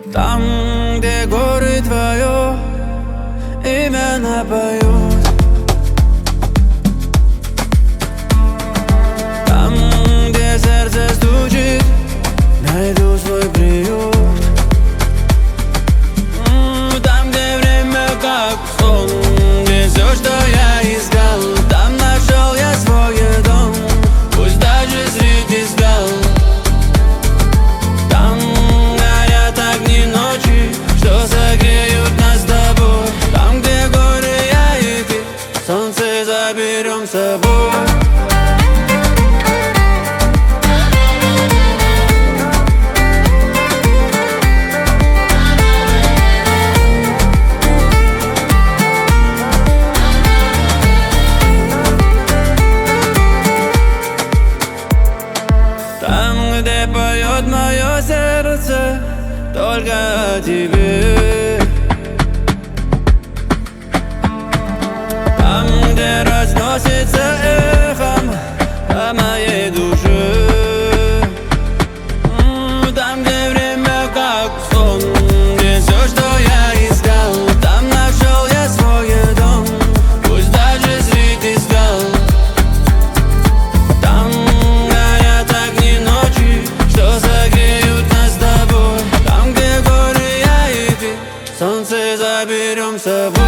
Там, где горы твое имя напоют, там, где сердце стучит, найду свой приют. Там, где время как сон, где все, что я искал, там нашел я свой дом, пусть даже среди скал. Там горят огни ночи, что согреют нас с тобой. Там, где горы я и ты, солнце заберем с собой. Там, где поет мое сердце только о тебе, там, где разносится эхом по моей душе, там, где время как сон, где все, что я искал, там нашел я свой дом, пусть даже среди скал. Там горят огни ночи, что согреют нас с тобой. Там, где горы я и ты, солнце заберем с собой.